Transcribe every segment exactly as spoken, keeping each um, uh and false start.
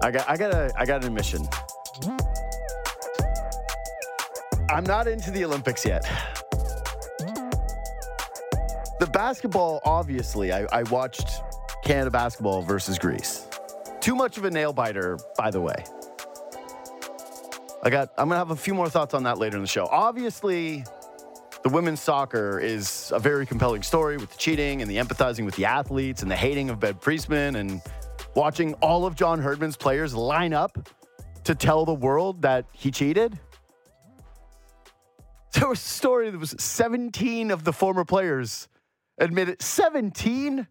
I got, I got, a, I got an admission. I'm not into the Olympics yet. The basketball, obviously, I, I watched Canada basketball versus Greece. Too much of a nail biter, by the way. I got. I'm gonna have a few more thoughts on that later in the show. Obviously, the women's soccer is a very compelling story with the cheating and the empathizing with the athletes and the hating of Ben Priestman and watching all of John Herdman's players line up to tell the world that he cheated. There was a story that was seventeen of the former players admitted. seventeen?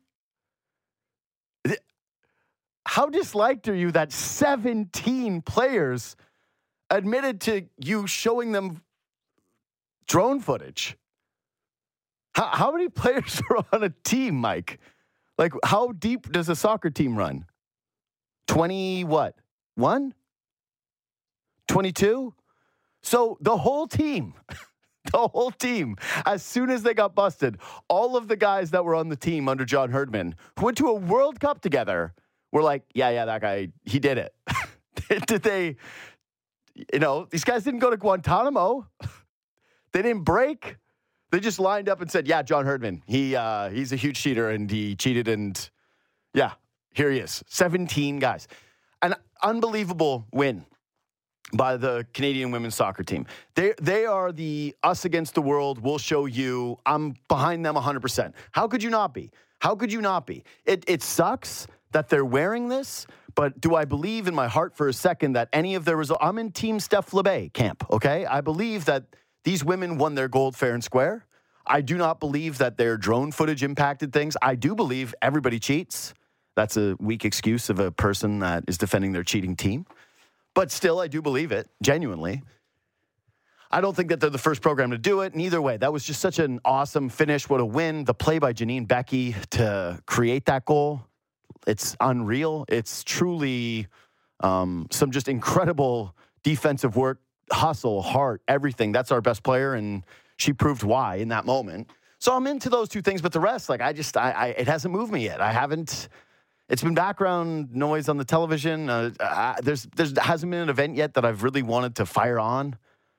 How disliked are you that seventeen players admitted to you showing them drone footage? How, how many players are on a team, Mike? Like, how deep does a soccer team run? twenty what? One? twenty-two? So the whole team, the whole team, as soon as they got busted, all of the guys that were on the team under John Herdman, who went to a World Cup together, were like, yeah, yeah, that guy, he did it. Did they, you know, these guys didn't go to Guantanamo. They didn't break. They just lined up and said, yeah, John Herdman, he uh, he's a huge cheater and he cheated and, yeah, here he is. seventeen guys. An unbelievable win by the Canadian women's soccer team. They they are the us against the world. We'll show you. I'm behind them one hundred percent. How could you not be? How could you not be? It it sucks that they're wearing this, but do I believe in my heart for a second that any of their results... I'm in Team Steph LeBay camp, okay? I believe that these women won their gold fair and square. I do not believe that their drone footage impacted things. I do believe everybody cheats. That's a weak excuse of a person that is defending their cheating team. But still, I do believe it, genuinely. I don't think that they're the first program to do it. And either way, that was just such an awesome finish. What a win. The play by Janine Becky to create that goal. It's unreal. It's truly um, some just incredible defensive work, hustle, heart, everything. That's our best player, and she proved why in that moment. So I'm into those two things, but the rest, like, I just, I, I it hasn't moved me yet. I haven't... It's been background noise on the television. Uh, I, there's, there's hasn't been an event yet that I've really wanted to fire on.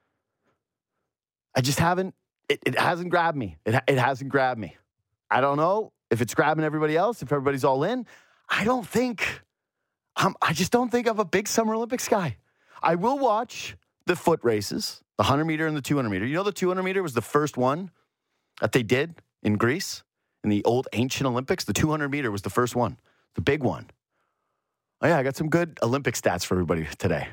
I just haven't. It, it hasn't grabbed me. It, it hasn't grabbed me. I don't know if it's grabbing everybody else, if everybody's all in. I don't think. Um, I just don't think I'm a big Summer Olympics guy. I will watch the foot races, the one hundred meter and the two hundred meter. You know, the two hundred meter was the first one that they did in Greece in the old ancient Olympics. The two hundred meter was the first one. The big one. Oh, yeah, I got some good Olympic stats for everybody today.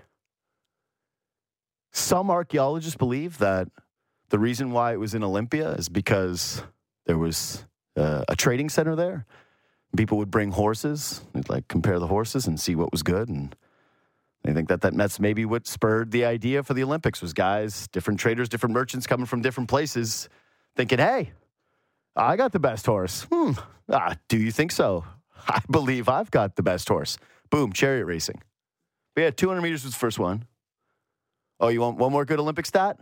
Some archaeologists believe that the reason why it was in Olympia is because there was uh, a trading center there. People would bring horses. They'd, like, compare the horses and see what was good. And they think that, that that's maybe what spurred the idea for the Olympics was guys, different traders, different merchants coming from different places thinking, hey, I got the best horse. Hmm. Ah, do you think so? I believe I've got the best horse. Boom, chariot racing. But yeah, two hundred meters was the first one. Oh, you want one more good Olympic stat?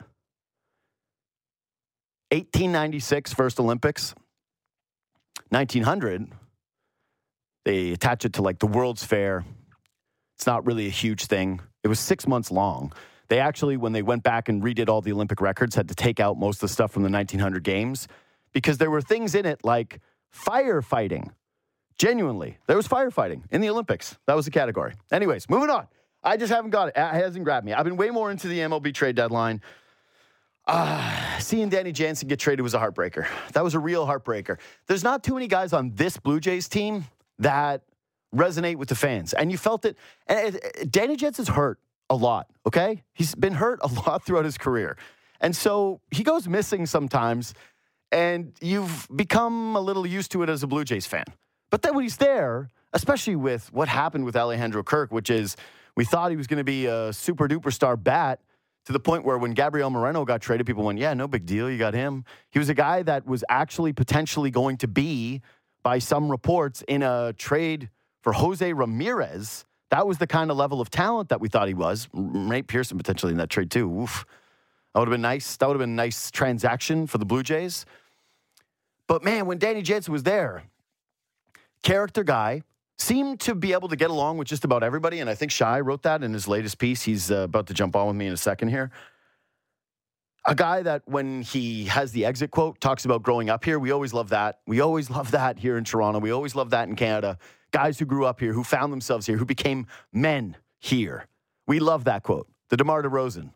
eighteen ninety-six, first Olympics. nineteen hundred, they attach it to like the World's Fair. It's not really a huge thing. It was six months long. They actually, when they went back and redid all the Olympic records, had to take out most of the stuff from the nineteen hundred games because there were things in it like firefighting. Genuinely, there was firefighting in the Olympics. That was the category. Anyways, moving on. I just haven't got it. It hasn't grabbed me. I've been way more into the M L B trade deadline. Uh, seeing Danny Jansen get traded was a heartbreaker. That was a real heartbreaker. There's not too many guys on this Blue Jays team that resonate with the fans. And you felt it. And it, it, Danny Jansen's hurt a lot, okay? He's been hurt a lot throughout his career. And so he goes missing sometimes, and you've become a little used to it as a Blue Jays fan. But then when he's there, especially with what happened with Alejandro Kirk, which is we thought he was going to be a super-duper star bat to the point where when Gabriel Moreno got traded, people went, yeah, no big deal, you got him. He was a guy that was actually potentially going to be, by some reports, in a trade for Jose Ramirez. That was the kind of level of talent that we thought he was. Nate Pearson potentially in that trade too. Oof. That would have been nice. That would have been a nice transaction for the Blue Jays. But man, when Danny Jansen was there, character guy, seemed to be able to get along with just about everybody. And I think Shai wrote that in his latest piece. He's uh, about to jump on with me in a second here. A guy that when he has the exit quote talks about growing up here. We always love that. We always love that here in Toronto. We always love that in Canada. Guys who grew up here, who found themselves here, who became men here. We love that quote. The DeMar DeRozan.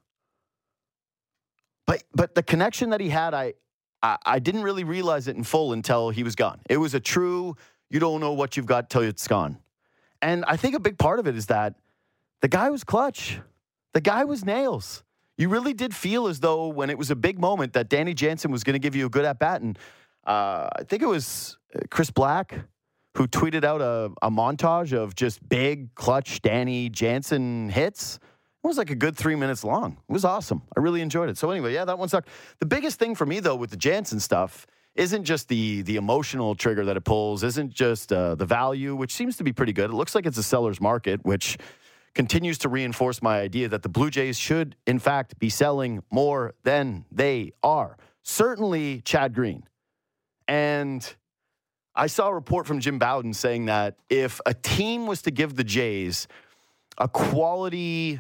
But but the connection that he had, I, I I didn't really realize it in full until he was gone. It was a true, you don't know what you've got till it's gone. And I think a big part of it is that the guy was clutch. The guy was nails. You really did feel as though when it was a big moment that Danny Jansen was going to give you a good at-bat. And uh, I think it was Chris Black who tweeted out a, a montage of just big, clutch Danny Jansen hits. It was like a good three minutes long. It was awesome. I really enjoyed it. So anyway, yeah, that one sucked. The biggest thing for me, though, with the Jansen stuff isn't just the the emotional trigger that it pulls, isn't just uh, the value, which seems to be pretty good. It looks like it's a seller's market, which continues to reinforce my idea that the Blue Jays should, in fact, be selling more than they are. Certainly Chad Green. And I saw a report from Jim Bowden saying that if a team was to give the Jays a quality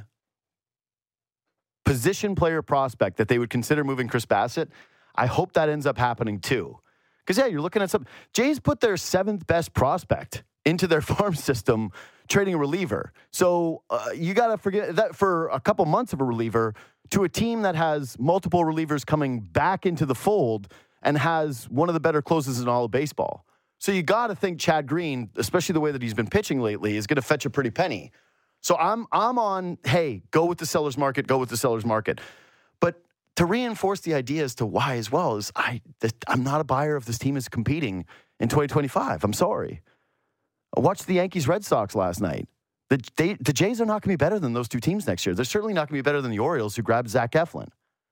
position player prospect that they would consider moving Chris Bassett, I hope that ends up happening too. Because, yeah, you're looking at some... Jays put their seventh best prospect into their farm system trading a reliever. So uh, you got to forget that for a couple months of a reliever to a team that has multiple relievers coming back into the fold and has one of the better closes in all of baseball. So you got to think Chad Green, especially the way that he's been pitching lately, is going to fetch a pretty penny. So I'm I'm on, hey, go with the seller's market, go with the seller's market. But to reinforce the idea as to why as well is I, I'm not a buyer if this team is competing in twenty twenty-five. I'm sorry. I watched the Yankees-Red Sox last night. The, they, the Jays are not going to be better than those two teams next year. They're certainly not going to be better than the Orioles who grabbed Zach Eflin.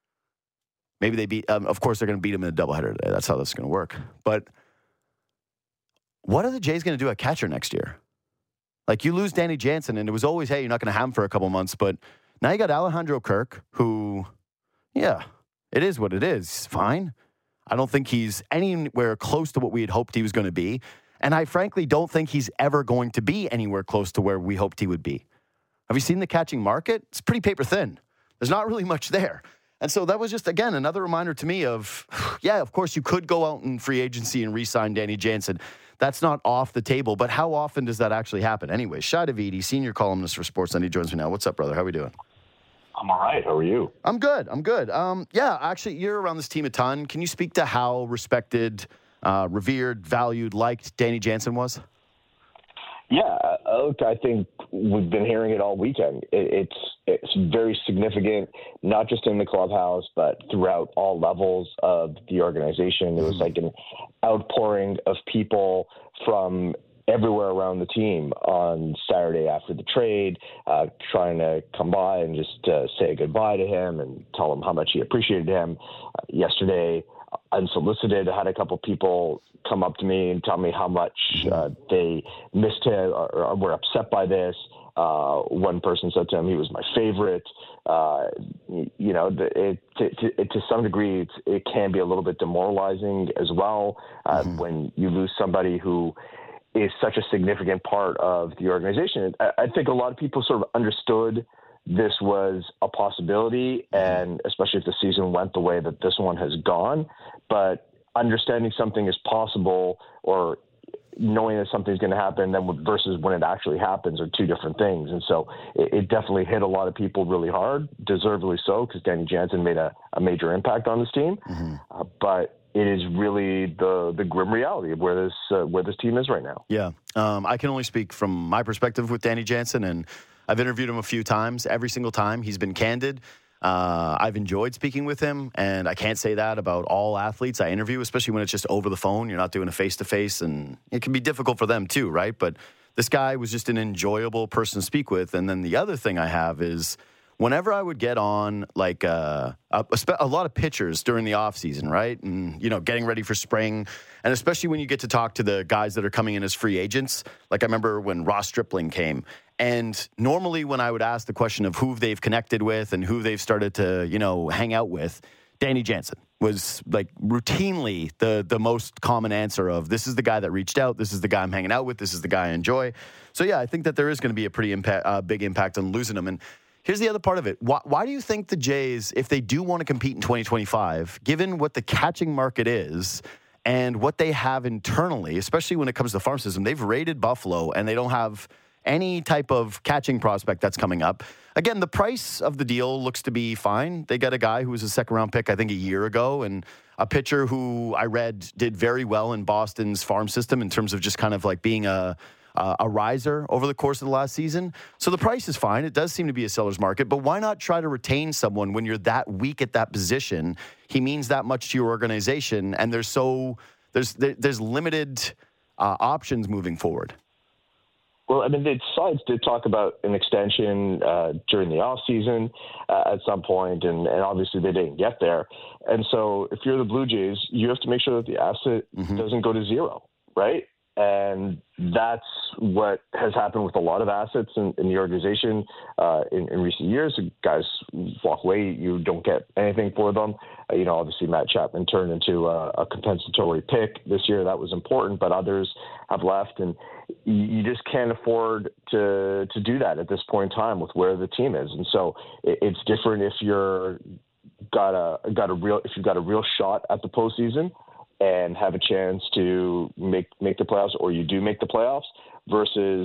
Maybe they beat, um, of course, they're going to beat them in a doubleheader today. That's how this is going to work. But what are the Jays going to do at catcher next year? Like, you lose Danny Jansen, and it was always, hey, you're not going to have him for a couple months. But now you got Alejandro Kirk, who, yeah, it is what it is. Fine. I don't think he's anywhere close to what we had hoped he was going to be. And I frankly don't think he's ever going to be anywhere close to where we hoped he would be. Have you seen the catching market? It's pretty paper thin. There's not really much there. And so that was just, again, another reminder to me of, yeah, of course, you could go out in free agency and re-sign Danny Jansen. That's not off the table, but how often does that actually happen? Anyway, Shai Davidi, senior columnist for Sportsnet, he joins me now. What's up, brother? How are we doing? I'm all right. How are you? I'm good. I'm good. Um, yeah, actually, you're around this team a ton. Can you speak to how respected, uh, revered, valued, liked Danny Jansen was? Yeah, look, I think we've been hearing it all weekend. It, it's it's very significant, not just in the clubhouse, but throughout all levels of the organization. It was like an outpouring of people from everywhere around the team on Saturday after the trade, uh, trying to come by and just uh, say goodbye to him and tell him how much he appreciated him. Uh, yesterday, unsolicited, I had a couple people come up to me and tell me how much uh, they missed him or, or were upset by this. Uh, one person said to him he was my favorite. Uh, you know, it, it, it, to some degree, it, it can be a little bit demoralizing as well uh, mm-hmm. when you lose somebody who is such a significant part of the organization. I, I think a lot of people sort of understood this was a possibility, and especially if the season went the way that this one has gone. But understanding something is possible or knowing that something's going to happen then versus when it actually happens are two different things. And so it, it definitely hit a lot of people really hard, deservedly so, because Danny Jansen made a, a major impact on this team. Mm-hmm. Uh, but it is really the the grim reality of where this uh, where this team is right now. Yeah, um, I can only speak from my perspective with Danny Jansen, and I've interviewed him a few times. Every single time he's been candid. Uh, I've enjoyed speaking with him, and I can't say that about all athletes I interview, especially when it's just over the phone. You're not doing a face-to-face, and it can be difficult for them too, right? But this guy was just an enjoyable person to speak with. And then the other thing I have is whenever I would get on, like, uh, a, a lot of pitchers during the offseason, right? And, you know, getting ready for spring, and especially when you get to talk to the guys that are coming in as free agents. Like I remember when Ross Stripling came. And normally when I would ask the question of who they've connected with and who they've started to, you know, hang out with, Danny Jansen was like routinely the the most common answer of this is the guy that reached out, this is the guy I'm hanging out with, this is the guy I enjoy. So yeah, I think that there is going to be a pretty impact, uh, big impact on losing him. And here's the other part of it. Why, why do you think the Jays, if they do want to compete in twenty twenty-five, given what the catching market is and what they have internally, especially when it comes to the farm system, they've raided Buffalo and they don't have any type of catching prospect that's coming up. Again, the price of the deal looks to be fine. They got a guy who was a second-round pick, I think, a year ago, and a pitcher who I read did very well in Boston's farm system in terms of just kind of like being a uh, a riser over the course of the last season. So the price is fine. It does seem to be a seller's market, but why not try to retain someone when you're that weak at that position? He means that much to your organization, and there's so there's there, there's limited uh, options moving forward. Well, I mean, the sides did talk about an extension uh, during the offseason uh, at some point, and, and obviously they didn't get there. And so if you're the Blue Jays, you have to make sure that the asset mm-hmm. doesn't go to zero, right? And that's what has happened with a lot of assets in, in the organization uh, in, in recent years. Guys walk away, you don't get anything for them. Uh, you know, obviously Matt Chapman turned into a, a compensatory pick this year. That was important, but others have left, and you, you just can't afford to to do that at this point in time with where the team is. And so it, it's different if you're got a got a real if you've got a real shot at the postseason and have a chance to make make the playoffs, or you do make the playoffs, versus,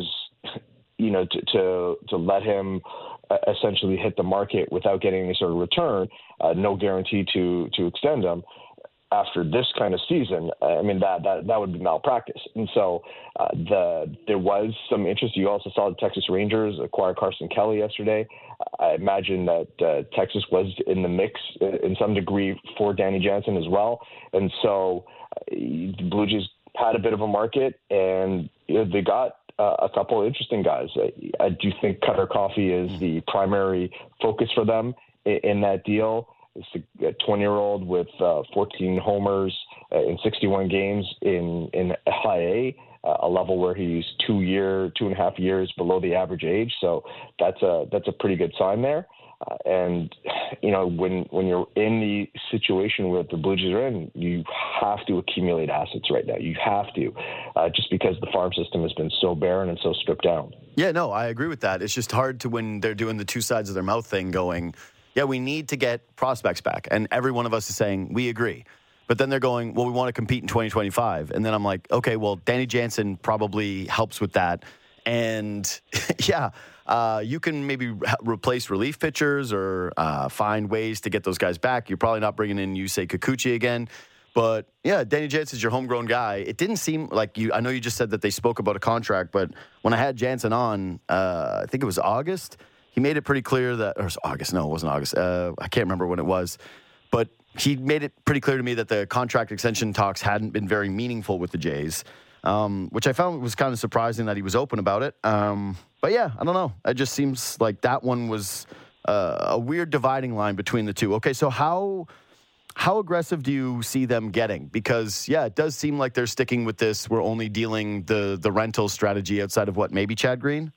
you know, to to, to let him essentially hit the market without getting any sort of return, uh, no guarantee to to extend him after this kind of season. I mean, that that, that would be malpractice. And so uh, the there was some interest. You also saw the Texas Rangers acquire Carson Kelly yesterday. I imagine that uh, Texas was in the mix in some degree for Danny Jansen as well. And so uh, the Blue Jays had a bit of a market, and you know, they got uh, a couple of interesting guys. I, I do think Cutter Coffee is the primary focus for them in, in that deal. It's a twenty-year-old with uh, fourteen homers uh, in sixty-one games in, in high A, uh, a level where he's two year, two and a half years below the average age. So that's a that's a pretty good sign there. Uh, and you know, when when you're in the situation where the Blue Jays are in, you have to accumulate assets right now. You have to, uh, just because the farm system has been so barren and so stripped down. Yeah, no, I agree with that. It's just hard to when they're doing the two sides of their mouth thing, going, yeah, we need to get prospects back. And every one of us is saying, we agree. But then they're going, well, we want to compete in twenty twenty-five. And then I'm like, okay, well, Danny Jansen probably helps with that. And yeah, uh, you can maybe re- replace relief pitchers or uh, find ways to get those guys back. You're probably not bringing in Yusei Kikuchi again. But yeah, Danny Jansen's your homegrown guy. It didn't seem like you, I know you just said that they spoke about a contract, but when I had Jansen on, uh, I think it was August, he made it pretty clear that, or it was August, no, it wasn't August. Uh, I can't remember when it was. But he made it pretty clear to me that the contract extension talks hadn't been very meaningful with the Jays, um, which I found was kind of surprising that he was open about it. Um, but yeah, I don't know. It just seems like that one was uh, a weird dividing line between the two. Okay, so how how aggressive do you see them getting? Because, yeah, it does seem like they're sticking with this. We're only dealing the, the rental strategy outside of what, maybe Chad Green?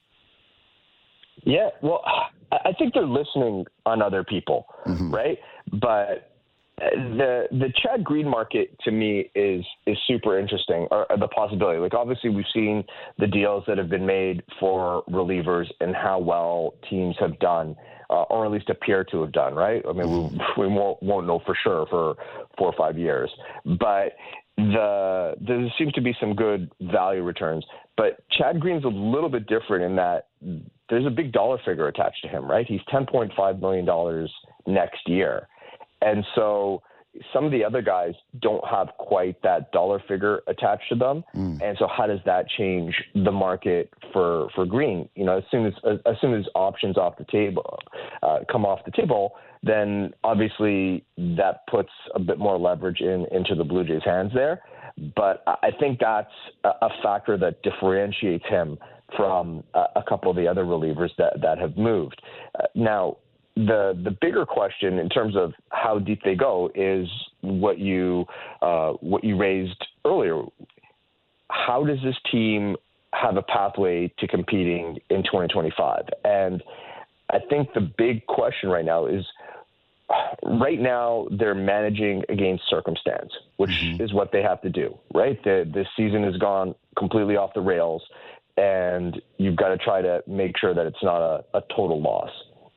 Yeah, well, I think they're listening on other people, mm-hmm. right? But the the Chad Green market to me is is super interesting, or, or the possibility. Like, obviously, we've seen the deals that have been made for relievers and how well teams have done, uh, or at least appear to have done, right? I mean, we, we won't, won't know for sure for four or five years. But the there seems to be some good value returns. But Chad Green's a little bit different in that there's a big dollar figure attached to him, right? He's ten point five million dollars next year. And so some of the other guys don't have quite that dollar figure attached to them. Mm. And so how does that change the market for, for Green? You know, as soon as, as soon as options off the table, uh, come off the table, then obviously that puts a bit more leverage in, into the Blue Jays' hands there. But I think that's a factor that differentiates him from a, a couple of the other relievers that, that have moved. Uh, now, the the bigger question in terms of how deep they go is what you uh, what you raised earlier. How does this team have a pathway to competing in twenty twenty-five? And I think the big question right now is, right now they're managing against circumstance, which mm-hmm. is what they have to do, right? The, the season has gone completely off the rails, and you've got to try to make sure that it's not a, a total loss.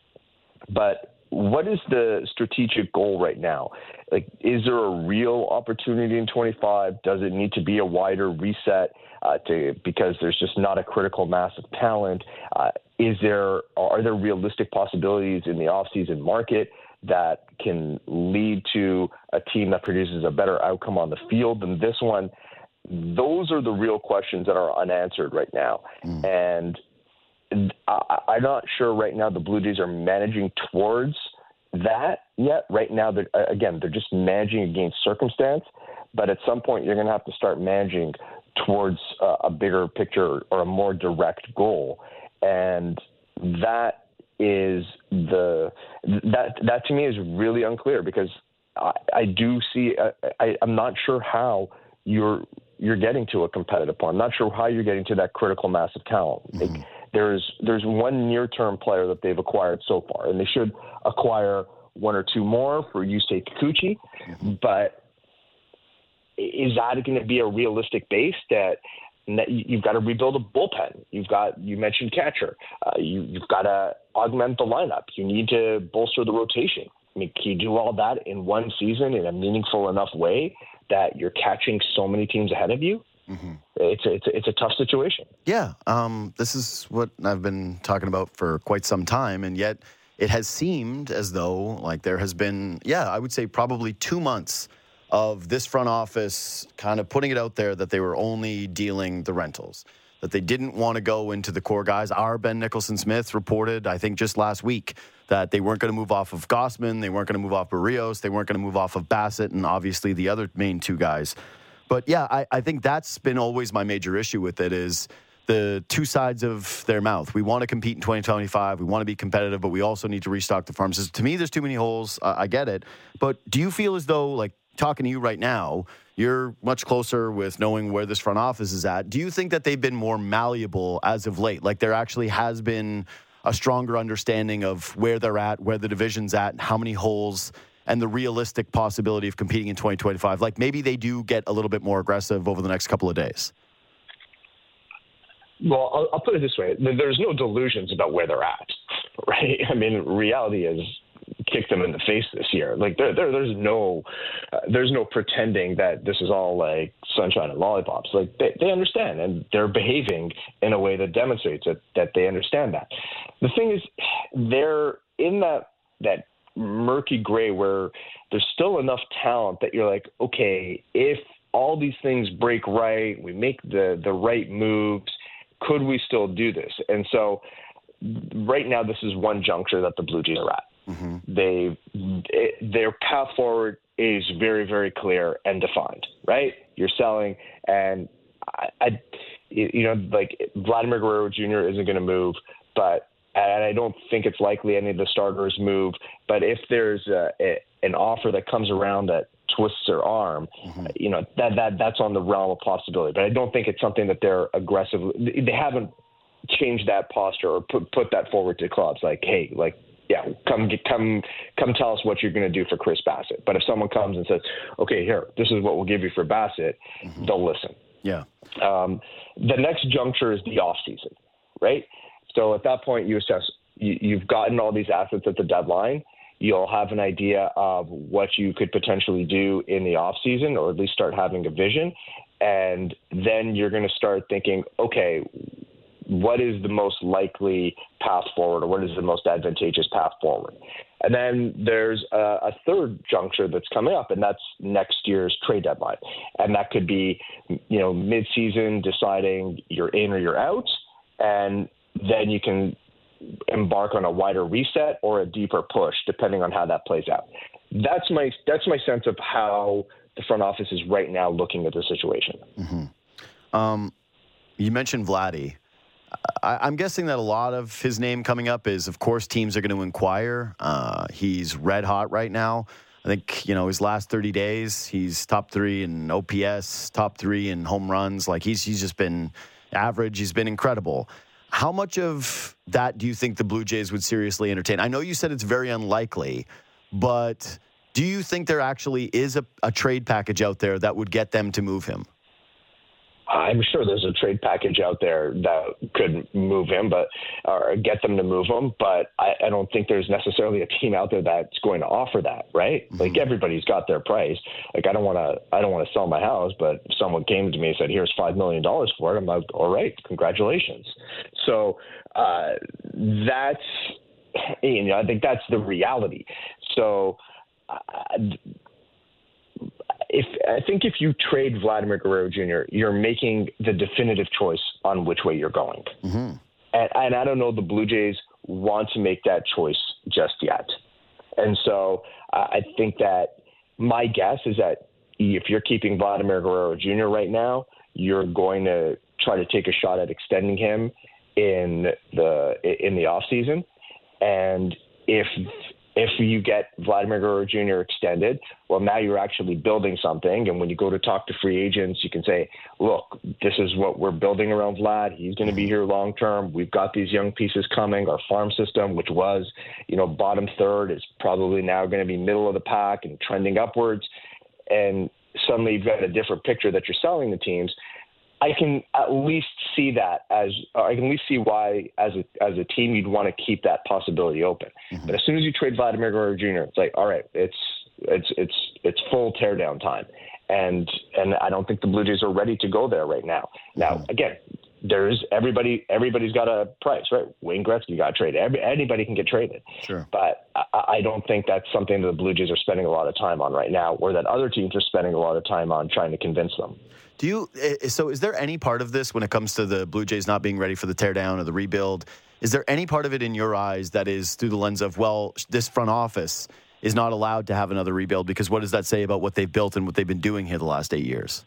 But what is the strategic goal right now? Like, is there a real opportunity in twenty-five? Does it need to be a wider reset uh, to because there's just not a critical mass of talent? Uh, is there are there realistic possibilities in the offseason market that can lead to a team that produces a better outcome on the field than this one? Those are the real questions that are unanswered right now. Mm. And I, I'm not sure right now the Blue Jays are managing towards that yet. Right now, they're, again, they're just managing against circumstance. But at some point, you're going to have to start managing towards uh, a bigger picture or a more direct goal. And that is the that that to me is really unclear, because I, I do see uh, I, I'm not sure how you're you're getting to a competitive point. I'm not sure how you're getting to that critical mass of talent. Mm-hmm. Like, there's there's one near-term player that they've acquired so far, and they should acquire one or two more for Yusei Kikuchi. Mm-hmm. But is that going to be a realistic base that? You've got to rebuild a bullpen. You've got, you mentioned catcher. Uh, you, you've got to augment the lineup. You need to bolster the rotation. I mean, can you do all that in one season in a meaningful enough way that you're catching so many teams ahead of you? Mm-hmm. It's, a, it's, a, it's a tough situation. Yeah. Um, this is what I've been talking about for quite some time. And yet it has seemed as though like there has been, yeah, I would say probably two months of this front office kind of putting it out there that they were only dealing the rentals, that they didn't want to go into the core guys. Our Ben Nicholson-Smith reported, I think just last week, that they weren't going to move off of Gausman, they weren't going to move off Barrios, they weren't going to move off of Bassett, and obviously the other main two guys. But yeah, I, I think that's been always my major issue with it, is the two sides of their mouth. We want to compete in twenty twenty-five. We want to be competitive, but we also need to restock the farms. To me, there's too many holes. Uh, I get it. But do you feel as though, like, talking to you right now, you're much closer with knowing where this front office is at. Do you think that they've been more malleable as of late? Like, there actually has been a stronger understanding of where they're at, where the division's at, how many holes, and the realistic possibility of competing in twenty twenty-five? Like, maybe they do get a little bit more aggressive over the next couple of days. Well, I'll, I'll put it this way. There's no delusions about where they're at, right? I mean, reality is kick them in the face this year. Like there, there there's no, uh, there's no pretending that this is all like sunshine and lollipops. Like they, they understand, and they're behaving in a way that demonstrates that, that they understand that. The thing is, they're in that, that murky gray where there's still enough talent that you're like, okay, if all these things break right, we make the, the right moves, could we still do this? And so right now, this is one juncture that the Blue Jays are at. Mm-hmm. They, it, their path forward is very, very clear and defined, right? You're selling, and I, I you know, like Vladimir Guerrero Junior isn't going to move, but and I don't think it's likely any of the starters move. But if there's a, a, an offer that comes around that twists their arm, mm-hmm. you know, that that that's on the realm of possibility. But I don't think it's something that they're aggressively. They haven't changed that posture or put put that forward to clubs. Like, hey, like. Yeah, come come come tell us what you're going to do for Chris Bassett. But if someone comes and says, okay, here, this is what we'll give you for Bassett, mm-hmm. they'll listen. Yeah. Um, the next juncture is the offseason, right? So at that point, you assess, you, you've gotten all these assets at the deadline. You'll have an idea of what you could potentially do in the offseason, or at least start having a vision. And then you're going to start thinking, okay, what is the most likely path forward, or what is the most advantageous path forward? And then there's a, a third juncture that's coming up, and that's next year's trade deadline. And that could be, you know, mid-season deciding you're in or you're out, and then you can embark on a wider reset or a deeper push, depending on how that plays out. That's my that's my sense of how the front office is right now looking at the situation. Mm-hmm. Um, you mentioned Vladdy. I, I'm guessing that a lot of his name coming up is, of course, teams are going to inquire. Uh, he's red hot right now. I think, you know, his last thirty days, he's top three in O P S, top three in home runs. Like, he's he's just been average. He's been incredible. How much of that do you think the Blue Jays would seriously entertain? I know you said it's very unlikely, But do you think there actually is a, a trade package out there that would get them to move him? I'm sure there's a trade package out there that could move him, but or get them to move him. But I, I don't think there's necessarily a team out there that's going to offer that, right? Mm-hmm. Like everybody's got their price. Like I don't want to, I don't want to sell my house, but if someone came to me and said, "Here's five million dollars for it," I'm like, "All right, congratulations." So uh, that's, you know, I think that's the reality. So. Uh, If I think if you trade Vladimir Guerrero Junior, you're making the definitive choice on which way you're going. Mm-hmm. And, and I don't know the Blue Jays want to make that choice just yet. And so uh, I think that my guess is that if you're keeping Vladimir Guerrero Junior right now, you're going to try to take a shot at extending him in the in the offseason. And if If you get Vladimir Guerrero Junior extended, well, now you're actually building something. And when you go to talk to free agents, you can say, look, this is what we're building around Vlad. He's going to be here long term. We've got these young pieces coming. Our farm system, which was, you know, bottom third, is probably now going to be middle of the pack and trending upwards. And suddenly you've got a different picture that you're selling the teams. I can at least see that as I can at least see why as a as a team you'd want to keep that possibility open. Mm-hmm. But as soon as you trade Vladimir Guerrero Junior, it's like, all right, it's it's it's it's full teardown time, and and I don't think the Blue Jays are ready to go there right now. Now mm-hmm. again, there's everybody everybody's got a price, right? Wayne Gretzky got traded. Every, anybody can get traded. Sure. But I, I don't think that's something that the Blue Jays are spending a lot of time on right now, or that other teams are spending a lot of time on trying to convince them. Do you? So is there any part of this when it comes to the Blue Jays not being ready for the teardown or the rebuild? Is there any part of it in your eyes that is through the lens of, well, this front office is not allowed to have another rebuild because what does that say about what they've built and what they've been doing here the last eight years?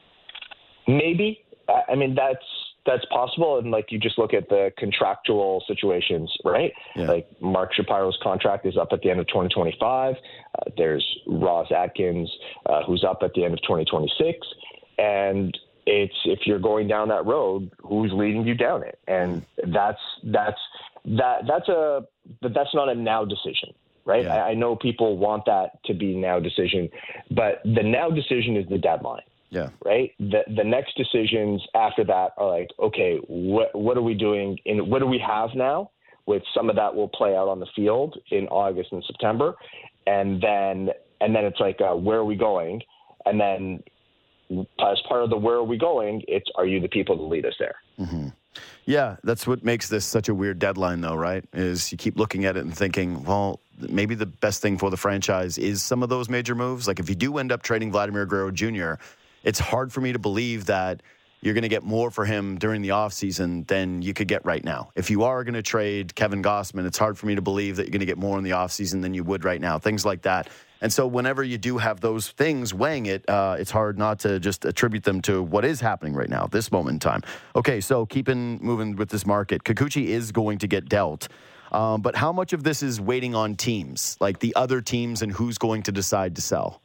Maybe. I mean, that's that's possible. And like you just look at the contractual situations, right? Yeah. Like Mark Shapiro's contract is up at the end of twenty twenty-five. Uh, there's Ross Atkins, uh, who's up at the end of twenty twenty-six. And it's if you're going down that road, who's leading you down it? And that's that's that that's a but that's not a now decision, right? Yeah. I, I know people want that to be now decision, but the now decision is the deadline. Yeah. Right. The the next decisions after that are like, okay, what what are we doing in what do we have now? With some of that will play out on the field in August and September, and then and then it's like, uh, where are we going? And then. As part of the where are we going, it's are you the people to lead us there? Mm-hmm. Yeah, that's what makes this such a weird deadline, though, right? Is you keep looking at it and thinking, well, maybe the best thing for the franchise is some of those major moves. Like if you do end up trading Vladimir Guerrero Junior, it's hard for me to believe that you're going to get more for him during the offseason than you could get right now. If you are going to trade Kevin Gausman, it's hard for me to believe that you're going to get more in the offseason than you would right now, things like that. And so whenever you do have those things weighing it, uh, it's hard not to just attribute them to what is happening right now, this moment in time. Okay, so keeping moving with this market, Kikuchi is going to get dealt. Um, but how much of this is waiting on teams, like the other teams and who's going to decide to sell?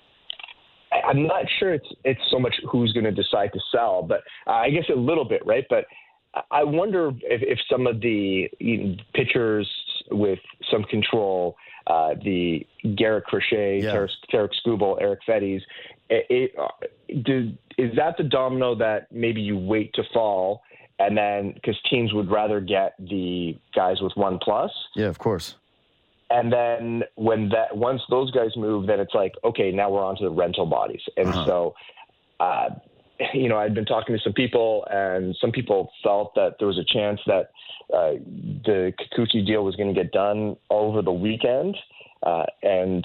I'm not sure it's it's so much who's going to decide to sell, but uh, I guess a little bit, right? But I wonder if, if some of the you know, pitchers with some control, uh, the Garrett Crochet, yeah. Tarek Skubal, Eric Fettes, it, it, uh, do, is that the domino that maybe you wait to fall, and then because teams would rather get the guys with one plus? Yeah, of course. And then when that once those guys move, then it's like, okay, now we're on to the rental bodies. And uh-huh. so, uh, you know, I'd been talking to some people, and some people felt that there was a chance that uh, the Kikuchi deal was going to get done over the weekend. Uh, and,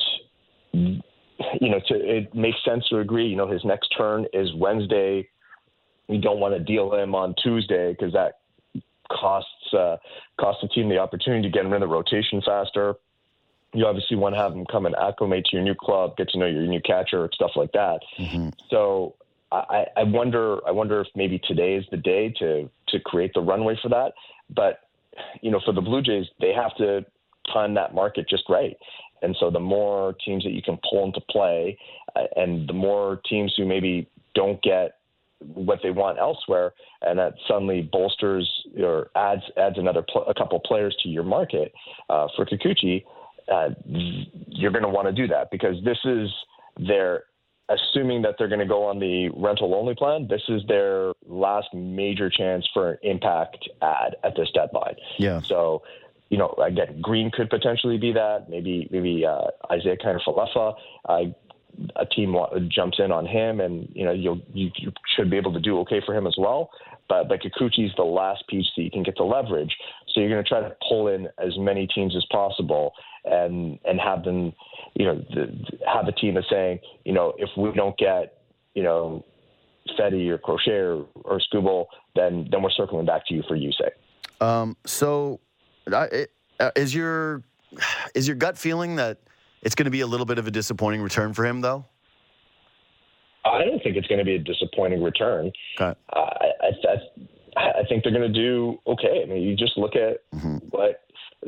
you know, to, it makes sense to agree. You know, his next turn is Wednesday. We don't want to deal him on Tuesday because that costs uh, costs the team the opportunity to get him in the rotation faster. You obviously want to have them come and acclimate to your new club, get to know your new catcher, stuff like that. Mm-hmm. So I, I wonder, I wonder if maybe today is the day to to create the runway for that. But you know, for the Blue Jays, they have to time that market just right. And so the more teams that you can pull into play, uh, and the more teams who maybe don't get what they want elsewhere, and that suddenly bolsters or adds adds another pl- a couple players to your market uh, for Kikuchi. uh, you're going to want to do that because this is their, assuming that they're going to go on the rental only plan, this is their last major chance for an impact ad at this deadline. Yeah. So, you know, again, Green could potentially be that. Maybe maybe uh, Isaiah Kiner-Falefa, uh, a team jumps in on him, and you know you'll, you you should be able to do okay for him as well. But but Kikuchi's the last piece that you can get the leverage. So you're going to try to pull in as many teams as possible, and and have them, you know, the, have a team that's saying, you know, if we don't get, you know, Fedde or Crochet or, or Skubal, then then we're circling back to you for U S A. Um. So. I, uh, is your is your gut feeling that it's going to be a little bit of a disappointing return for him, though? I don't think it's going to be a disappointing return. Okay. Uh, I, I, I think they're going to do okay. I mean, you just look at mm-hmm. what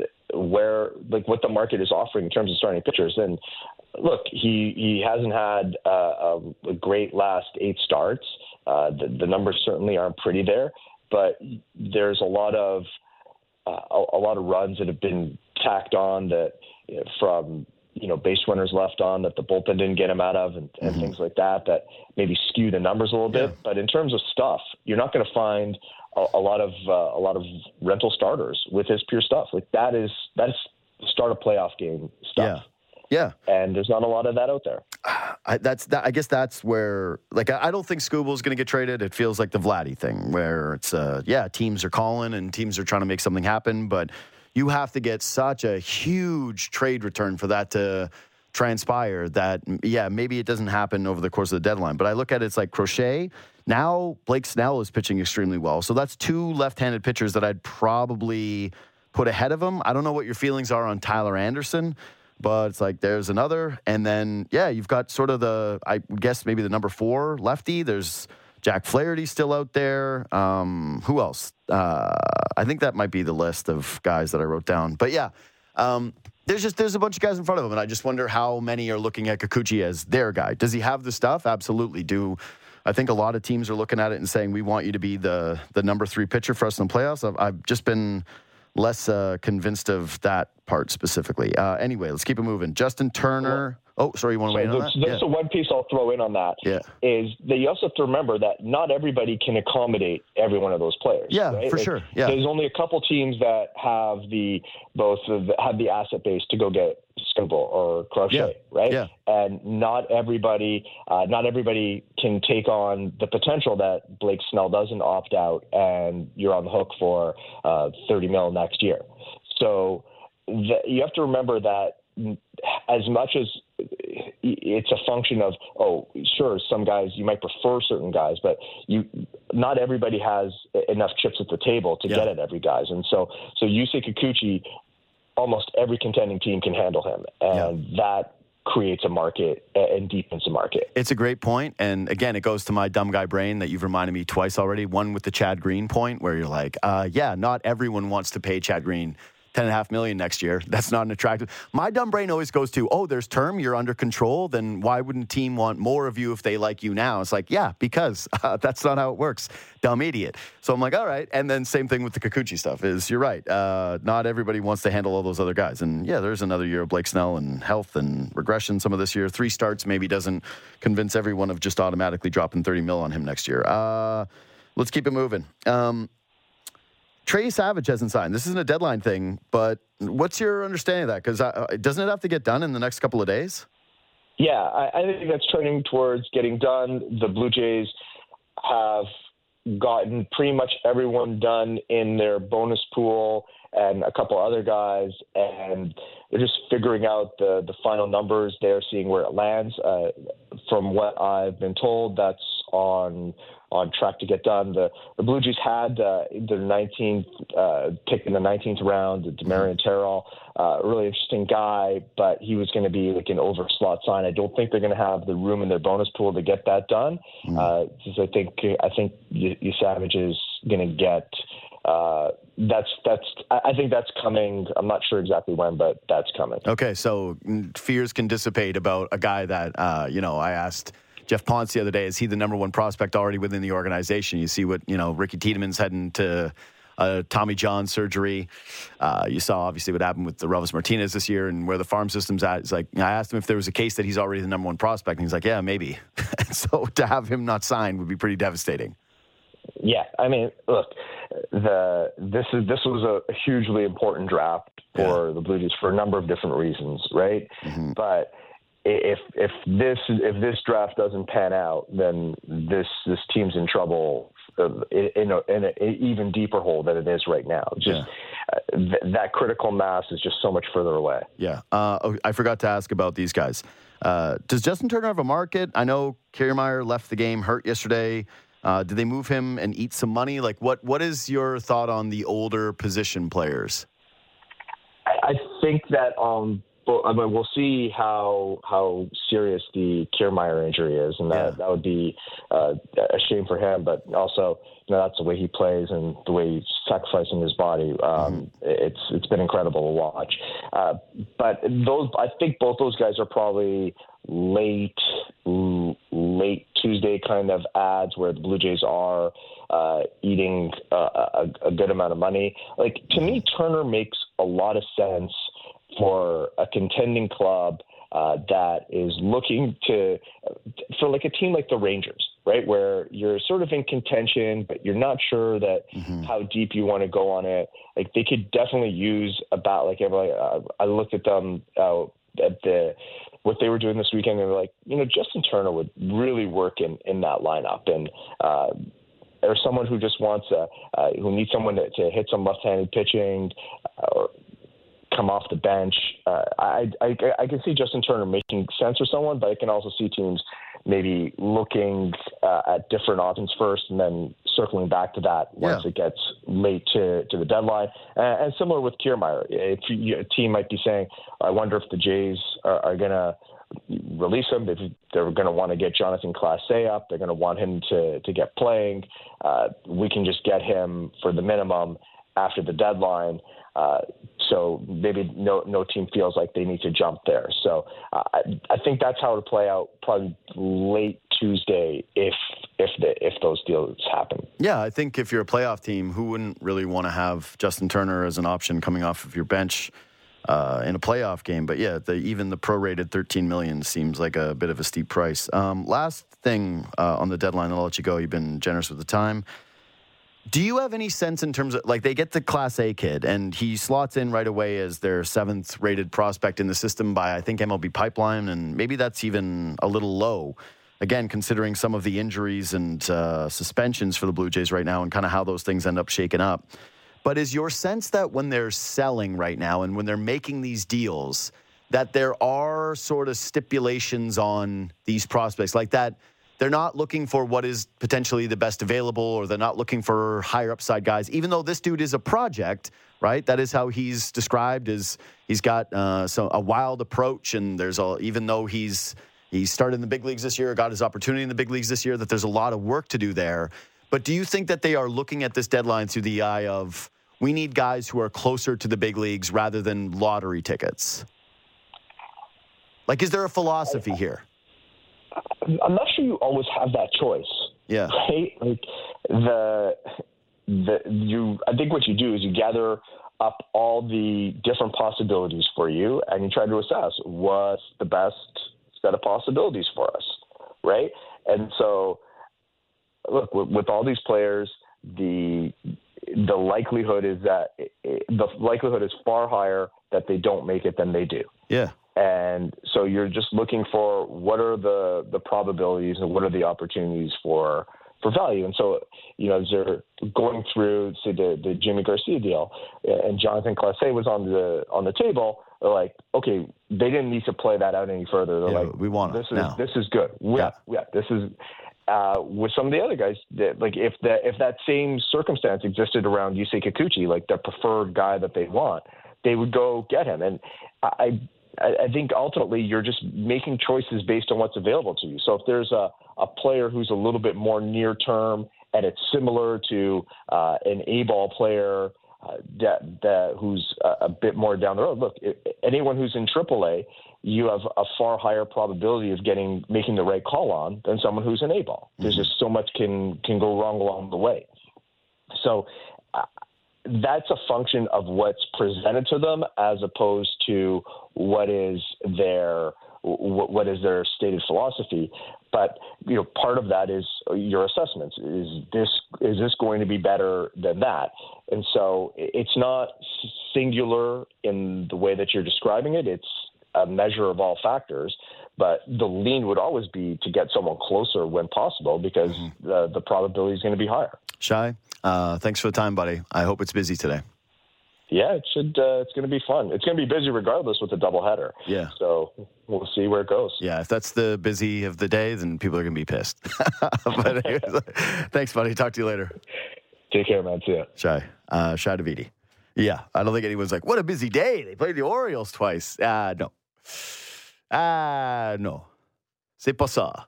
where like what the market is offering in terms of starting pitchers, and look, he he hasn't had uh, a, a great last eight starts. Uh, the, the numbers certainly aren't pretty there, but there's a lot of Uh, a, a lot of runs that have been tacked on that you know, from, you know, base runners left on that the bullpen didn't get him out of and, and mm-hmm. things like that, that maybe skew the numbers a little bit. Yeah. But in terms of stuff, you're not going to find a, a lot of, uh, a lot of rental starters with his pure stuff. Like that is, that is start a playoff game stuff. Yeah. Yeah. And there's not a lot of that out there. I, that's that. I guess that's where, like, I, I don't think Skubal's going to get traded. It feels like the Vladdy thing where it's, uh, yeah, teams are calling and teams are trying to make something happen, but you have to get such a huge trade return for that to transpire that, yeah, maybe it doesn't happen over the course of the deadline. But I look at it, it's like Crochet. Now Blake Snell is pitching extremely well. So that's two left-handed pitchers that I'd probably put ahead of him. I don't know what your feelings are on Tyler Anderson. But it's like there's another. And then, yeah, you've got sort of the, I guess, maybe the number four lefty. There's Jack Flaherty still out there. Um, who else? Uh, I think that might be the list of guys that I wrote down. But, yeah, um, there's just there's a bunch of guys in front of him. And I just wonder how many are looking at Kikuchi as their guy. Does he have the stuff? Absolutely. Do I think a lot of teams are looking at it and saying, we want you to be the, the number three pitcher for us in the playoffs? I've, I've just been less uh, convinced of that part specifically. Uh, anyway, let's keep it moving. Justin Turner. Oh, sorry, you want to so weigh in on that? That's yeah. the one piece I'll throw in on that yeah. is that you also have to remember that not everybody can accommodate every one of those players. Yeah, right? for like, sure. Yeah. There's only a couple teams that have the both of the, have the asset base to go get Skubal or Crochet, yeah. right? Yeah. And not everybody, uh, not everybody can take on the potential that Blake Snell doesn't opt out, and you're on the hook for uh, thirty mil next year. So the, you have to remember that as much as it's a function of, oh, sure, some guys, you might prefer certain guys, but you, not everybody has enough chips at the table to yeah. get at every guys. And so, so Yusei Kikuchi, almost every contending team can handle him. And yeah. that creates a market and deepens a market. It's a great point. And again, it goes to my dumb guy brain that you've reminded me twice already. One with the Chad Green point where you're like, uh, yeah, not everyone wants to pay Chad Green ten and a half million next year. That's not an attractive. My dumb brain always goes to, oh, there's term, you're under control. Then why wouldn't a team want more of you if they like you now? It's like, yeah, because uh, that's not how it works. Dumb idiot. So I'm like, all right. And then same thing with the Kikuchi stuff is you're right. Uh, not everybody wants to handle all those other guys. And yeah, there's another year of Blake Snell and health and regression. Some of this year, three starts maybe doesn't convince everyone of just automatically dropping thirty mil on him next year. Uh, let's keep it moving. Um, Trey Savage hasn't signed. This isn't a deadline thing, but what's your understanding of that? Because uh, doesn't it have to get done in the next couple of days? Yeah, I, I think that's trending towards getting done. The Blue Jays have gotten pretty much everyone done in their bonus pool and a couple other guys, and they're just figuring out the, the final numbers. They're seeing where it lands. Uh, from what I've been told, that's on on track to get done. The, the Blue Jays had uh, their nineteenth uh, pick in the nineteenth round, Demarion Terrell, uh, a really interesting guy, but he was going to be like an over slot sign. I don't think they're going to have the room in their bonus pool to get that done. Mm. Uh, because I think I think you, you Savage is going to get. Uh, that's that's. I think that's coming. I'm not sure exactly when, but that's coming. Okay, so fears can dissipate about a guy that uh, you know. I asked Jeff Ponce the other day, is he the number one prospect already within the organization? You see what, you know, Ricky Tiedemann's heading to uh, Tommy John surgery. Uh, you saw obviously what happened with the Relvis Martinez this year and where the farm system's at. It's like, I asked him if there was a case that he's already the number one prospect, and he's like, yeah, maybe. So to have him not sign would be pretty devastating. Yeah, I mean, look, the this is this was a hugely important draft for yeah. the Blue Jays for a number of different reasons, right? Mm-hmm. But if if this if this draft doesn't pan out, then this this team's in trouble in a, in an even deeper hole than it is right now. Just yeah. uh, th- that critical mass is just so much further away. Yeah, uh, oh, I forgot to ask about these guys. Uh, does Justin Turner have a market? I know Kiermaier left the game hurt yesterday. Uh, did they move him and eat some money? Like, what what is your thought on the older position players? I think that um, well, I mean, we'll see how how serious the Kiermaier injury is, and that, yeah. that would be uh, a shame for him. But also, you know, that's the way he plays and the way he's sacrificing his body. Um, mm-hmm. It's it's been incredible to watch. Uh, but those, I think, both those guys are probably late late Tuesday kind of ads where the Blue Jays are uh, eating uh, a, a good amount of money. Like, to me, Turner makes a lot of sense for a contending club uh, that is looking to, for like a team like the Rangers, right, where you're sort of in contention, but you're not sure that mm-hmm. how deep you want to go on it. Like, they could definitely use a bat like every. Uh, I looked at them uh, at the what they were doing this weekend. They were like, you know, Justin Turner would really work in, in that lineup, and uh, or someone who just wants a uh, who needs someone to, to hit some left-handed pitching uh, or come off the bench. Uh, I, I I can see Justin Turner making sense for someone, but I can also see teams maybe looking uh, at different options first and then circling back to that once yeah. it gets late to, to the deadline. And, and similar with Kiermaier, if you, a team might be saying, I wonder if the Jays are, are going to release him. If they're going to want to get Jonathan Clase up, they're going to want him to, to get playing. Uh, we can just get him for the minimum after the deadline. Uh, so maybe no no team feels like they need to jump there. So uh, I, I think that's how it'll play out probably late Tuesday if if the, if those deals happen. Yeah, I think if you're a playoff team, who wouldn't really want to have Justin Turner as an option coming off of your bench uh, in a playoff game? But yeah, the, even the prorated thirteen million dollars seems like a bit of a steep price. Um, last thing uh, on the deadline, I'll let you go. You've been generous with the time. Do you have any sense in terms of, like, they get the Class A kid, and he slots in right away as their seventh-rated prospect in the system by, I think, M L B Pipeline, and maybe that's even a little low, again, considering some of the injuries and uh, suspensions for the Blue Jays right now and kind of how those things end up shaking up. But is your sense that when they're selling right now and when they're making these deals, that there are sort of stipulations on these prospects, like that they're not looking for what is potentially the best available, or they're not looking for higher upside guys, even though this dude is a project, right? That is how he's described, as he's got uh, so a wild approach, and there's a, even though he's he started in the big leagues this year, got his opportunity in the big leagues this year, that there's a lot of work to do there. But do you think that they are looking at this deadline through the eye of, we need guys who are closer to the big leagues rather than lottery tickets? Like, is there a philosophy here? I'm not sure you always have that choice. Yeah. Right? Like the the you I think what you do is you gather up all the different possibilities for you, and you try to assess what's the best set of possibilities for us, right? And so look, with, with all these players, the the likelihood is that it, the likelihood is far higher that they don't make it than they do. Yeah. And so you're just looking for what are the, the probabilities and what are the opportunities for for value. And so, you know, as they're going through, say, the, the Jimmy Garcia deal, and Jonathan Clase was on the on the table, they're like, okay, they didn't need to play that out any further. They're yeah, like, we want this it is now. This is good. Yeah, yeah, yeah this is. Uh, with some of the other guys, that, like if that if that same circumstance existed around Yusei Kikuchi, like the preferred guy that they want, they would go get him. And I. I think ultimately you're just making choices based on what's available to you. So if there's a, a player who's a little bit more near term and it's similar to uh, an A-ball player uh, that, that who's a, a bit more down the road, look, if, anyone who's in triple A, you have a far higher probability of getting making the right call on than someone who's an A-ball. There's just so much can can go wrong along the way. So uh, that's a function of what's presented to them as opposed to what is their what, what is their stated philosophy. But you know, part of that is your assessments. Is this is this going to be better than that? And so it's not singular in the way that you're describing it. It's a measure of all factors. But the lean would always be to get someone closer when possible, because mm-hmm. the the probability is going to be higher. Shai, uh, thanks for the time, buddy. I hope it's busy today. Yeah, it should. Uh, it's going to be fun. It's going to be busy regardless with the doubleheader. Yeah. So we'll see where it goes. Yeah, if that's the busy of the day, then people are going to be pissed. But anyways, thanks, buddy. Talk to you later. Take care, man. See ya. Shai, uh, Shai Davidi. Yeah, I don't think anyone's like, what a busy day. They played the Orioles twice. Ah, uh, no. Ah, uh, no. C'est pas ça.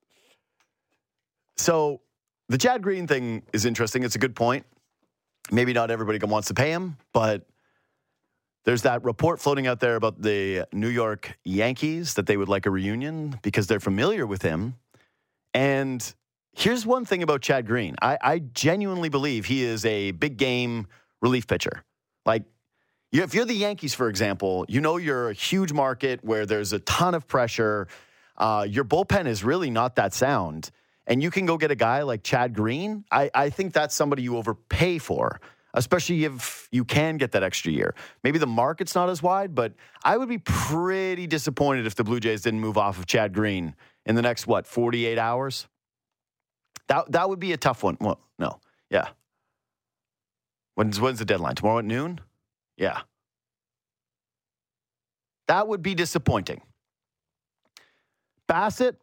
So the Chad Green thing is interesting. It's a good point. Maybe not everybody wants to pay him, but there's that report floating out there about the New York Yankees that they would like a reunion because they're familiar with him. And here's one thing about Chad Green. I, I genuinely believe he is a big game relief pitcher. Like, if you're the Yankees, for example, you know you're a huge market where there's a ton of pressure. Uh, your bullpen is really not that sound. And you can go get a guy like Chad Green. I, I think that's somebody you overpay for, especially if you can get that extra year. Maybe the market's not as wide, but I would be pretty disappointed if the Blue Jays didn't move off of Chad Green in the next, what, forty-eight hours? That that would be a tough one. Well, no. Yeah. When's, when's the deadline? Tomorrow at noon? Yeah. That would be disappointing. Bassett.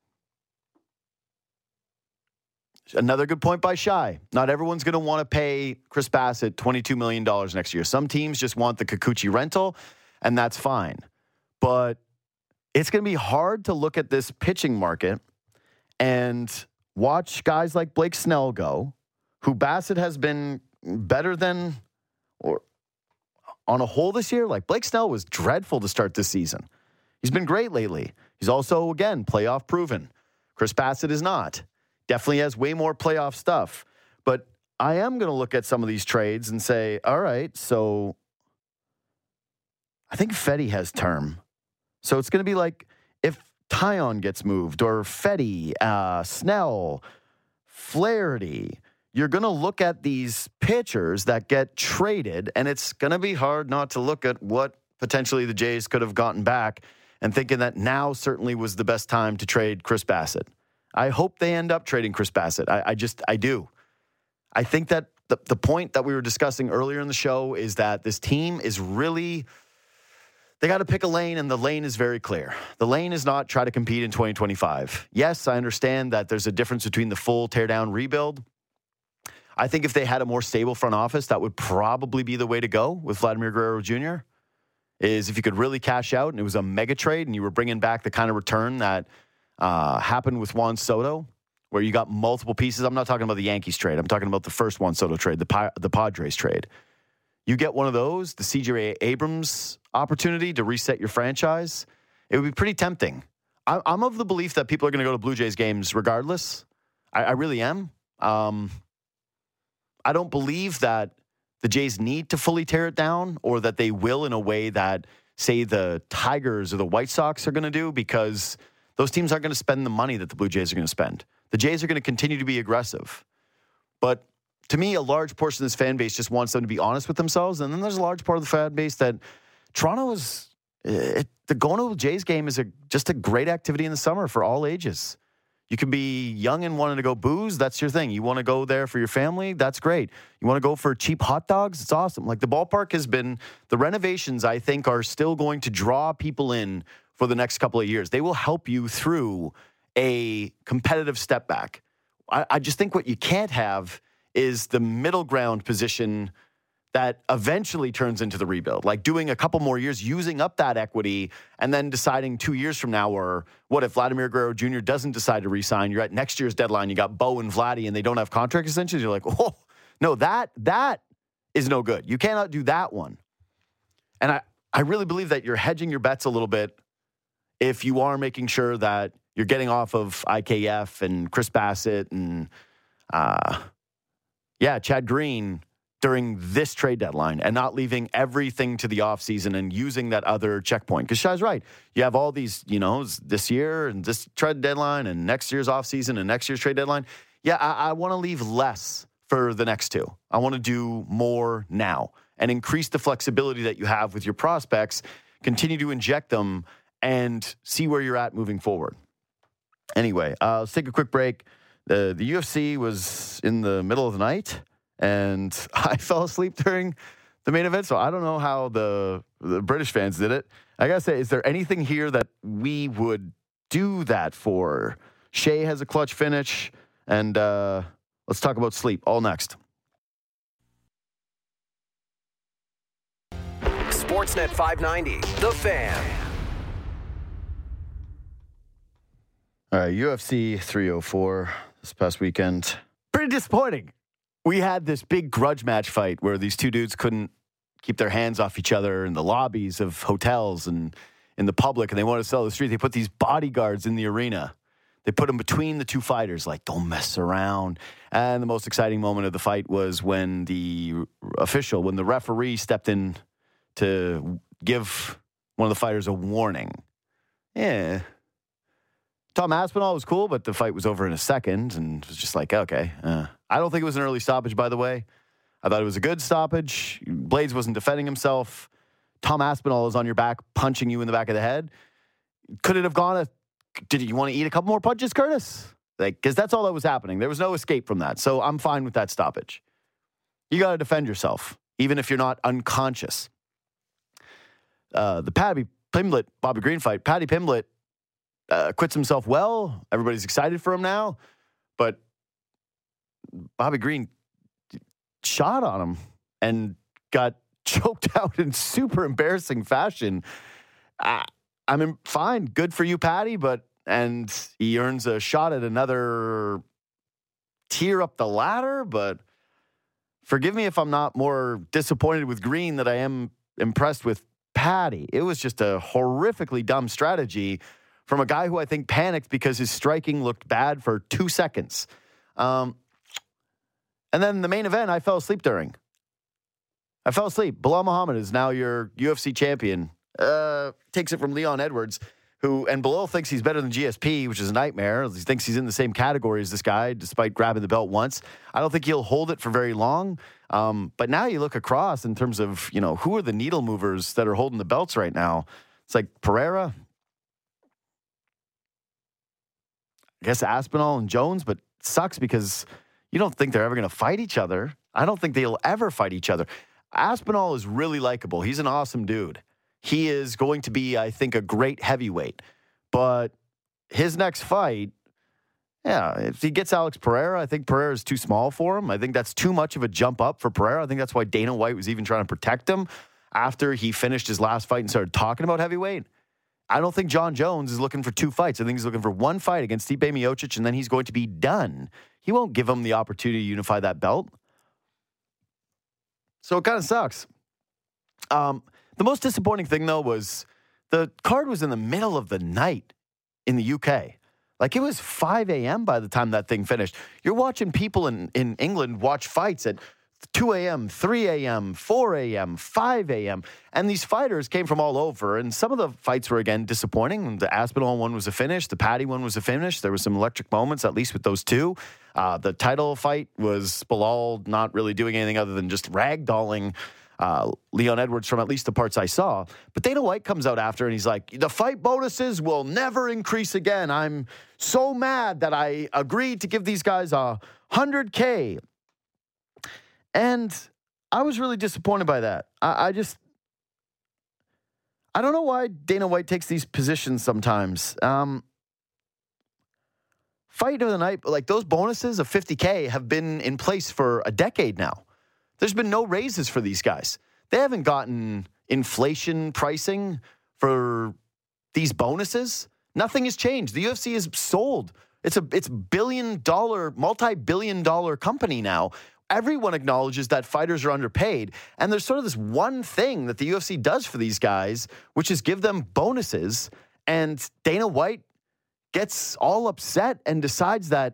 Another good point by Shai. Not everyone's going to want to pay Chris Bassett twenty-two million dollars next year. Some teams just want the Kikuchi rental, and that's fine. But it's going to be hard to look at this pitching market and watch guys like Blake Snell go, who Bassett has been better than or on a whole this year. Like, Blake Snell was dreadful to start this season. He's been great lately. He's also, again, playoff proven. Chris Bassett is not. Definitely has way more playoff stuff. But I am going to look at some of these trades and say, all right, so I think Fedde has term. So it's going to be like if Tyon gets moved or Fedde, uh, Snell, Flaherty, you're going to look at these pitchers that get traded, and it's going to be hard not to look at what potentially the Jays could have gotten back and thinking that now certainly was the best time to trade Chris Bassett. I hope they end up trading Chris Bassett. I, I just, I do. I think that the, the point that we were discussing earlier in the show is that this team is really, they got to pick a lane, and the lane is very clear. The lane is not try to compete in twenty twenty-five. Yes, I understand that there's a difference between the full teardown rebuild. I think if they had a more stable front office, that would probably be the way to go with Vladimir Guerrero Junior Is if you could really cash out and it was a mega trade and you were bringing back the kind of return that Uh, happened with Juan Soto, where you got multiple pieces. I'm not talking about the Yankees trade. I'm talking about the first Juan Soto trade, the pa- the Padres trade. You get one of those, the C J Abrams opportunity to reset your franchise, it would be pretty tempting. I- I'm of the belief that people are going to go to Blue Jays games regardless. I, I really am. Um, I don't believe that the Jays need to fully tear it down, or that they will in a way that, say, the Tigers or the White Sox are going to do, because those teams aren't going to spend the money that the Blue Jays are going to spend. The Jays are going to continue to be aggressive. But to me, a large portion of this fan base just wants them to be honest with themselves. And then there's a large part of the fan base that Toronto is, it, the going to a Jays game is a, just a great activity in the summer for all ages. You can be young and wanting to go booze. That's your thing. You want to go there for your family. That's great. You want to go for cheap hot dogs. It's awesome. Like, the ballpark has been, the renovations, I think, are still going to draw people in for the next couple of years. They will help you through a competitive step back. I, I just think what you can't have is the middle ground position that eventually turns into the rebuild. Like, doing a couple more years, using up that equity, and then deciding two years from now, or what if Vladimir Guerrero Junior doesn't decide to re-sign? You're at next year's deadline. You got Bo and Vladdy, and they don't have contract extensions. You're like, oh, no, that that is no good. You cannot do that one. And I, I really believe that you're hedging your bets a little bit if you are making sure that you're getting off of I K F and Chris Bassett and, uh, yeah, Chad Green during this trade deadline and not leaving everything to the offseason and using that other checkpoint. Because Shai's right. You have all these, you know, this year and this trade deadline and next year's offseason and next year's trade deadline. Yeah, I, I want to leave less for the next two. I want to do more now and increase the flexibility that you have with your prospects, continue to inject them, and see where you're at moving forward. Anyway, uh, let's take a quick break. The, the U F C was in the middle of the night, and I fell asleep during the main event, so I don't know how the the British fans did it. I got to say, is there anything here that we would do that for? Shea has a clutch finish, and uh, let's talk about sleep all next. Sportsnet five ninety, The Fan. All right, U F C three oh four this past weekend. Pretty disappointing. We had this big grudge match fight where these two dudes couldn't keep their hands off each other in the lobbies of hotels and in the public, and they wanted to sell the street. They put these bodyguards in the arena. They put them between the two fighters, like, don't mess around. And the most exciting moment of the fight was when the official, when the referee stepped in to give one of the fighters a warning. Yeah. Tom Aspinall was cool, but the fight was over in a second, and it was just like, okay. Uh, I don't think it was an early stoppage, by the way. I thought it was a good stoppage. Blades wasn't defending himself. Tom Aspinall is on your back, punching you in the back of the head. Could it have gone a... Did you want to eat a couple more punches, Curtis? Like, because that's all that was happening. There was no escape from that. So I'm fine with that stoppage. You got to defend yourself, even if you're not unconscious. Uh, the Paddy Pimblett, Bobby Green fight, Paddy Pimblett uh, quits himself well. Everybody's excited for him now. But Bobby Green shot on him and got choked out in super embarrassing fashion. Uh, I mean, fine, good for you, Paddy, but and he earns a shot at another tier up the ladder. But forgive me if I'm not more disappointed with Green than I am impressed with Paddy. It was just a horrifically dumb strategy from a guy who I think panicked because his striking looked bad for two seconds. Um, and then the main event, I fell asleep during. I fell asleep. Bilal Muhammad is now your U F C champion. Uh, takes it from Leon Edwards, who, and Bilal thinks he's better than G S P, which is a nightmare. He thinks he's in the same category as this guy, despite grabbing the belt once. I don't think he'll hold it for very long. Um, but now you look across in terms of, you know, who are the needle movers that are holding the belts right now? It's like Pereira, I guess Aspinall and Jones, but it sucks because you don't think they're ever going to fight each other. I don't think they'll ever fight each other. Aspinall is really likable. He's an awesome dude. He is going to be, I think, a great heavyweight. But his next fight, yeah, if he gets Alex Pereira, I think Pereira is too small for him. I think that's too much of a jump up for Pereira. I think that's why Dana White was even trying to protect him after he finished his last fight and started talking about heavyweight. I don't think John Jones is looking for two fights. I think he's looking for one fight against Stipe Miocic, and then he's going to be done. He won't give him the opportunity to unify that belt. So it kind of sucks. Um... The most disappointing thing, though, was the card was in the middle of the night in the U K. Like, it was five a.m. by the time that thing finished. You're watching people in, in England watch fights at two a.m., three a.m., four a.m., five a.m. And these fighters came from all over. And some of the fights were, again, disappointing. The Aspinall one was a finish. The Paddy one was a finish. There were some electric moments, at least with those two. Uh, the title fight was Bilal not really doing anything other than just ragdolling Uh, Leon Edwards from at least the parts I saw. But Dana White comes out after and he's like, the fight bonuses will never increase again. I'm so mad that I agreed to give these guys a one hundred K. And I was really disappointed by that. I, I just, I don't know why Dana White takes these positions sometimes. Um, fight of the night, like those bonuses of fifty K have been in place for a decade now. There's been no raises for these guys. They haven't gotten inflation pricing for these bonuses. Nothing has changed. The U F C is sold. It's a it's billion dollar, multi-billion dollar company now. Everyone acknowledges that fighters are underpaid. And there's sort of this one thing that the U F C does for these guys, which is give them bonuses. And Dana White gets all upset and decides that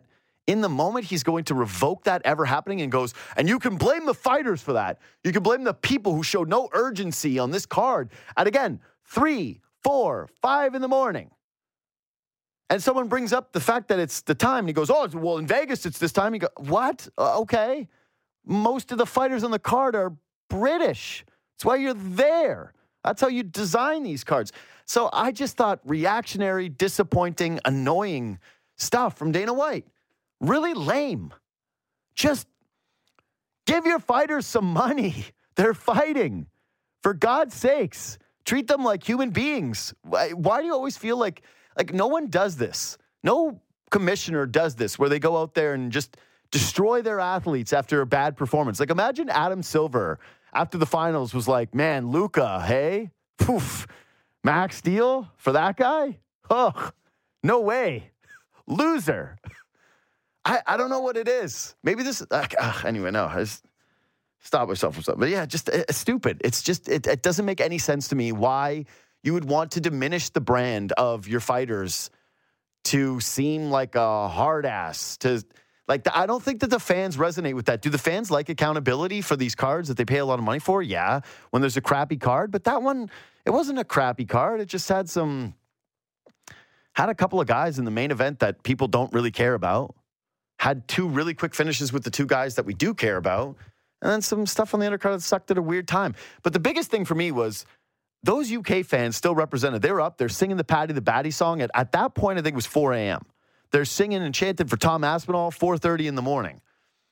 in the moment he's going to revoke that ever happening and goes, and you can blame the fighters for that. You can blame the people who showed no urgency on this card. And again, three, four, five in the morning. And someone brings up the fact that it's the time. And he goes, oh, well, in Vegas, it's this time. You go, what? Uh, okay. Most of the fighters on the card are British. That's why you're there. That's how you design these cards. So I just thought reactionary, disappointing, annoying stuff from Dana White. Really lame. Just give your fighters some money. They're fighting. For God's sakes, treat them like human beings. Why, why do you always feel like, like no one does this? No commissioner does this where they go out there and just destroy their athletes after a bad performance. Like imagine Adam Silver after the finals was like, man, Luka, hey? Poof. Max deal for that guy? Ugh. No way. Loser. I, I don't know what it is. Maybe this, uh, uh, anyway, no, I just stop myself from something. But yeah, just uh, stupid. It's just, it, it doesn't make any sense to me why you would want to diminish the brand of your fighters to seem like a hard ass. To, like, the, I don't think that the fans resonate with that. Do the fans like accountability for these cards that they pay a lot of money for? Yeah, when there's a crappy card. But that one, it wasn't a crappy card. It just had some, had a couple of guys in the main event that people don't really care about. Had two really quick finishes with the two guys that we do care about. And then some stuff on the undercard that sucked at a weird time. But the biggest thing for me was those U K fans still represented. They were up. They're singing the Paddy the Batty song. At, at that point, I think it was four a.m. They're singing and chanting for Tom Aspinall, four thirty in the morning.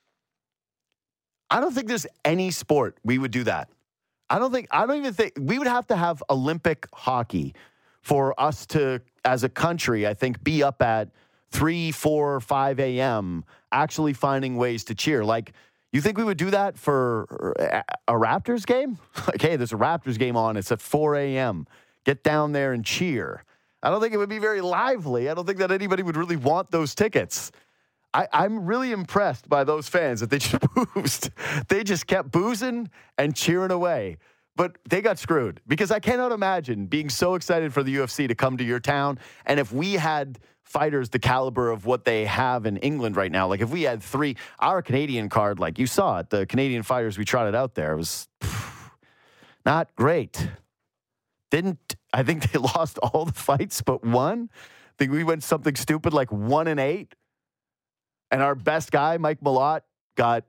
I don't think there's any sport we would do that. I don't think, I don't even think, we would have to have Olympic hockey for us to, as a country, I think, be up at three, four, five a.m. actually finding ways to cheer. Like, you think we would do that for a Raptors game? Like, hey, there's a Raptors game on. It's at four a.m. Get down there and cheer. I don't think it would be very lively. I don't think that anybody would really want those tickets. I, I'm really impressed by those fans that they just boozed. They just kept boozing and cheering away. But they got screwed because I cannot imagine being so excited for the U F C to come to your town. And if we had fighters the caliber of what they have in England right now, like if we had three, our Canadian card, like you saw it, the Canadian fighters we trotted out there was pff, not great. Didn't, I think they lost all the fights but one. I think we went something stupid like one and eight. And our best guy, Mike Malott, got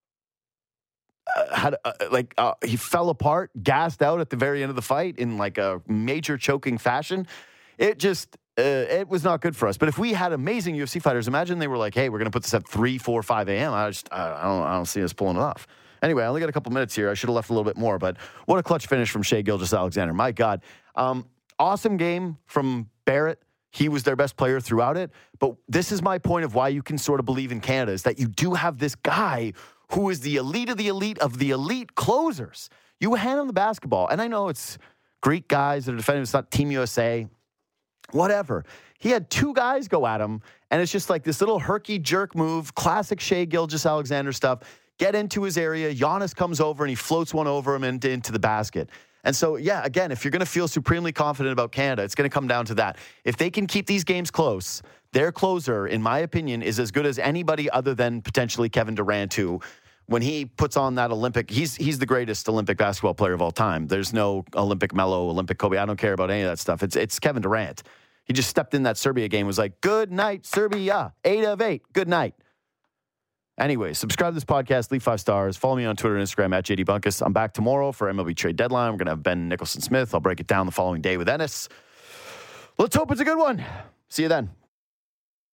Uh, had uh, like uh, he fell apart, gassed out at the very end of the fight in like a major choking fashion. It just uh, it was not good for us. But if we had amazing U F C fighters, imagine they were like, "Hey, we're going to put this at three, four, five a.m." I just I don't I don't see us pulling it off. Anyway, I only got a couple minutes here. I should have left a little bit more, but what a clutch finish from Shai Gilgeous-Alexander. My God, um, awesome game from Barrett. He was their best player throughout it. But this is my point of why you can sort of believe in Canada is that you do have this guy who is the elite of the elite of the elite closers. You hand him the basketball. And I know it's Greek guys that are defending. It's not Team U S A. Whatever. He had two guys go at him, and it's just like this little herky-jerk move, classic Shai Gilgeous-Alexander stuff. Get into his area. Giannis comes over, and he floats one over him into, into the basket. And so, yeah, again, if you're going to feel supremely confident about Canada, it's going to come down to that. If they can keep these games close, their closer, in my opinion, is as good as anybody other than potentially Kevin Durant, who, when he puts on that Olympic, he's he's the greatest Olympic basketball player of all time. There's no Olympic Melo, Olympic Kobe. I don't care about any of that stuff. It's it's Kevin Durant. He just stepped in that Serbia game, was like, good night, Serbia. Eight of eight. Good night. Anyway, subscribe to this podcast, leave five stars. Follow me on Twitter and Instagram at J D Bunkus. I'm back tomorrow for M L B Trade Deadline. We're going to have Ben Nicholson-Smith. I'll break it down the following day with Ennis. Let's hope it's a good one. See you then.